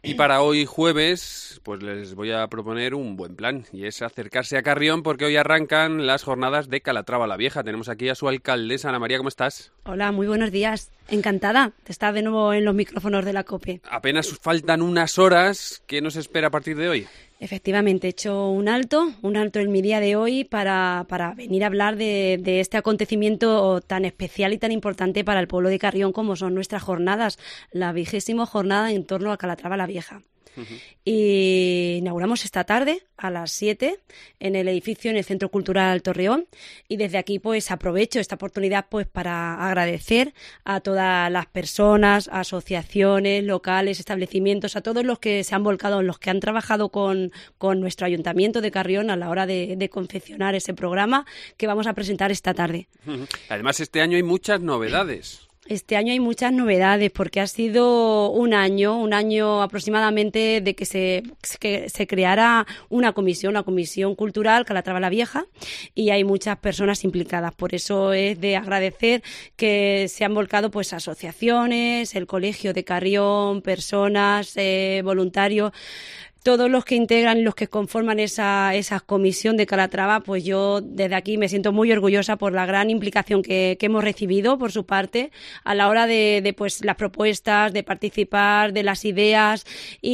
Y para hoy jueves, pues les voy a proponer un buen plan, y es acercarse a Carrión porque hoy arrancan las jornadas de Calatrava la Vieja. Tenemos aquí a su alcaldesa, Ana María, ¿cómo estás? Hola, muy buenos días. Encantada de estar de nuevo en los micrófonos de la COPE. Apenas faltan unas horas. ¿Qué nos espera a partir de hoy? Efectivamente, he hecho un alto en mi día de hoy para venir a hablar de este acontecimiento tan especial y tan importante para el pueblo de Carrión como son nuestras jornadas, la 20ª jornada en torno a Calatrava la Vieja. Y inauguramos esta tarde a las 7 en el edificio, en el Centro Cultural Torreón, y desde aquí pues aprovecho esta oportunidad pues para agradecer a todas las personas, asociaciones, locales, establecimientos, a todos los que se han volcado, los que han trabajado con nuestro Ayuntamiento de Carrión a la hora de confeccionar ese programa que vamos a presentar esta tarde. Además, este año hay muchas novedades. Este año hay muchas novedades porque ha sido un año aproximadamente de que se creara una comisión, la Comisión Cultural Calatrava la Vieja, y hay muchas personas implicadas. Por eso es de agradecer que se han volcado pues asociaciones, el Colegio de Carrión, personas, voluntarios. Todos los que integran y los que conforman esa comisión de Calatrava, pues yo desde aquí me siento muy orgullosa por la gran implicación que hemos recibido por su parte a la hora de pues las propuestas, de participar, de las ideas,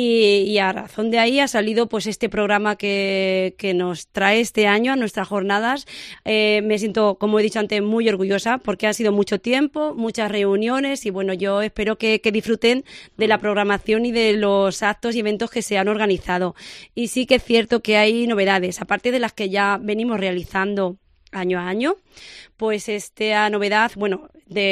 y a razón de ahí ha salido pues este programa que nos trae este año a nuestras jornadas. Me siento, como he dicho antes, muy orgullosa porque ha sido mucho tiempo, muchas reuniones, y bueno, yo espero que disfruten de la programación y de los actos y eventos que se han organizado. Y sí que es cierto que hay novedades, aparte de las que ya venimos realizando año a año, pues esta novedad, bueno,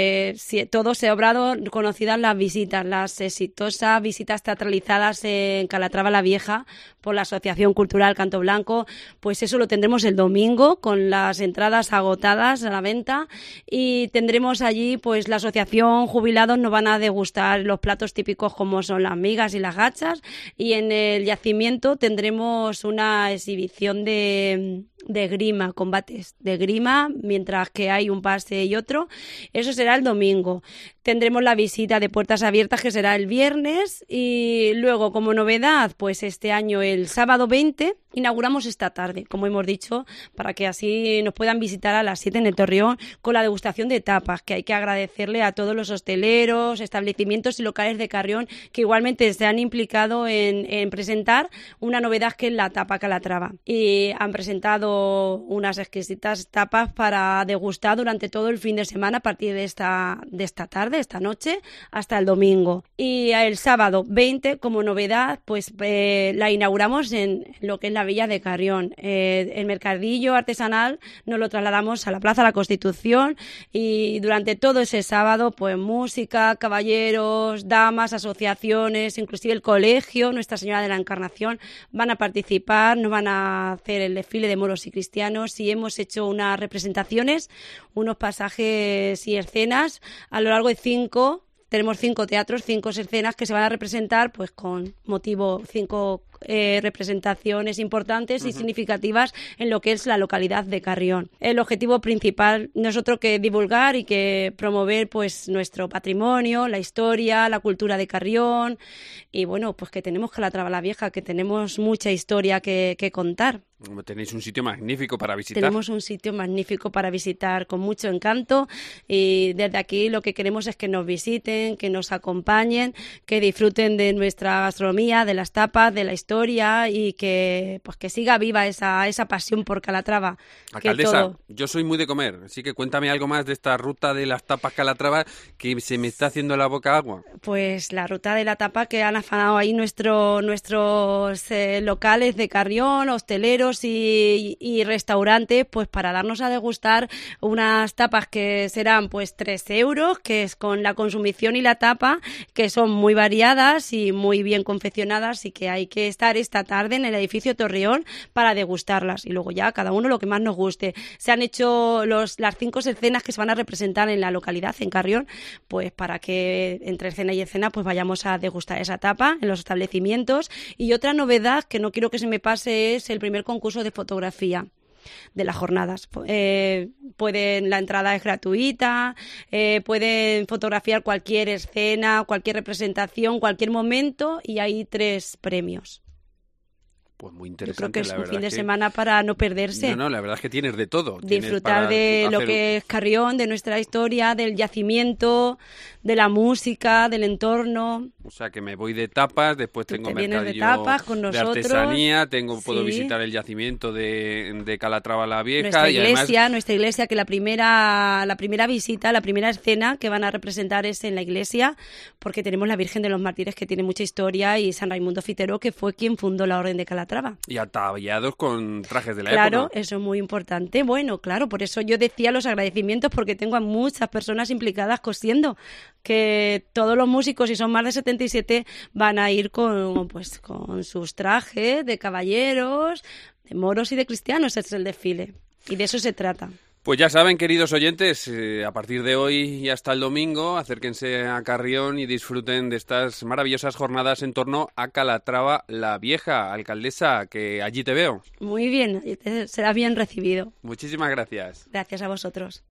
todo se ha obrado conocidas las visitas, las exitosas visitas teatralizadas en Calatrava la Vieja por la Asociación Cultural Canto Blanco, pues eso lo tendremos el domingo con las entradas agotadas a la venta, y tendremos allí pues la asociación jubilados nos van a degustar los platos típicos como son las migas y las gachas, y en el yacimiento tendremos una exhibición de grima, combates de grima, mientras que hay un pase y otro. Eso será el domingo. Tendremos la visita de puertas abiertas, que será el viernes, y luego, como novedad, pues este año el sábado 20 inauguramos esta tarde, como hemos dicho, para que así nos puedan visitar a las 7 en el Torreón con la degustación de tapas, que hay que agradecerle a todos los hosteleros, establecimientos y locales de Carrión que igualmente se han implicado en presentar una novedad que es la tapa Calatrava, y han presentado unas exquisitas tapas para degustar durante todo el fin de semana a partir de esta tarde, esta noche, hasta el domingo. Y el sábado 20, como novedad, pues la inauguramos en lo que es la Villa de Carrión. El mercadillo artesanal nos lo trasladamos a la Plaza de la Constitución, y durante todo ese sábado, pues música, caballeros, damas, asociaciones, inclusive el colegio Nuestra Señora de la Encarnación van a participar, nos van a hacer el desfile de moros y cristianos, y hemos hecho unas representaciones, unos pasajes y escenas a lo largo de tenemos 5 teatros, 5 escenas que se van a representar pues con motivo 5 representaciones importantes y significativas en lo que es la localidad de Carrión. El objetivo principal no es otro que divulgar y que promover pues nuestro patrimonio, la historia, la cultura de Carrión, y bueno, pues que tenemos Calatrava la Vieja, que tenemos mucha historia que contar. Tenéis un sitio magnífico para visitar. Tenemos un sitio magnífico para visitar con mucho encanto, y desde aquí lo que queremos es que nos visiten, que nos acompañen, que disfruten de nuestra gastronomía, de las tapas, de la historia, y que pues que siga viva esa pasión por Calatrava. Alcaldesa, yo soy muy de comer, así que cuéntame algo más de esta ruta de las tapas Calatrava, que se me está haciendo la boca agua. Pues la ruta de la tapa que han afanado ahí nuestros locales de Carrión, hosteleros y restaurantes, pues para darnos a degustar unas tapas que serán pues 3 euros, que es con la consumición y la tapa, que son muy variadas y muy bien confeccionadas, y que hay que estar esta tarde en el edificio Torreón para degustarlas, y luego ya cada uno lo que más nos guste. Se han hecho las 5 escenas que se van a representar en la localidad, en Carrión, pues para que entre escena y escena pues vayamos a degustar esa tapa en los establecimientos. Y otra novedad que no quiero que se me pase es el primer concurso de fotografía. las jornadas. La entrada es gratuita, pueden fotografiar cualquier escena, cualquier representación, cualquier momento, y hay 3 premios. Pues muy Yo creo interesante, que es la un verdad fin de que... semana para no perderse. No, la verdad es que tienes de todo. Disfrutar de lo que es Carrión, de nuestra historia, del yacimiento, de la música, del entorno. O sea, que me voy de tapas, después tengo mercadillo de tapas con de nosotros. artesanía, puedo Sí. visitar el yacimiento de Calatrava la Vieja. Nuestra y iglesia, además... que la primera visita, la primera escena que van a representar es en la iglesia, porque tenemos la Virgen de los Mártires, que tiene mucha historia, y San Raimundo Fitero, que fue quien fundó la Orden de Calatrava. Y ataviados con trajes de la Claro, época. eso es muy importante. Bueno, claro, por eso yo decía los agradecimientos, porque tengo a muchas personas implicadas cosiendo, que todos los músicos, y son más de 77, van a ir con sus trajes de caballeros, de moros y de cristianos. Es el desfile, y de eso se trata. Pues ya saben, queridos oyentes, a partir de hoy y hasta el domingo, acérquense a Carrión y disfruten de estas maravillosas jornadas en torno a Calatrava la Vieja. Alcaldesa, que allí te veo. Muy bien, será bien recibido. Muchísimas gracias. Gracias a vosotros.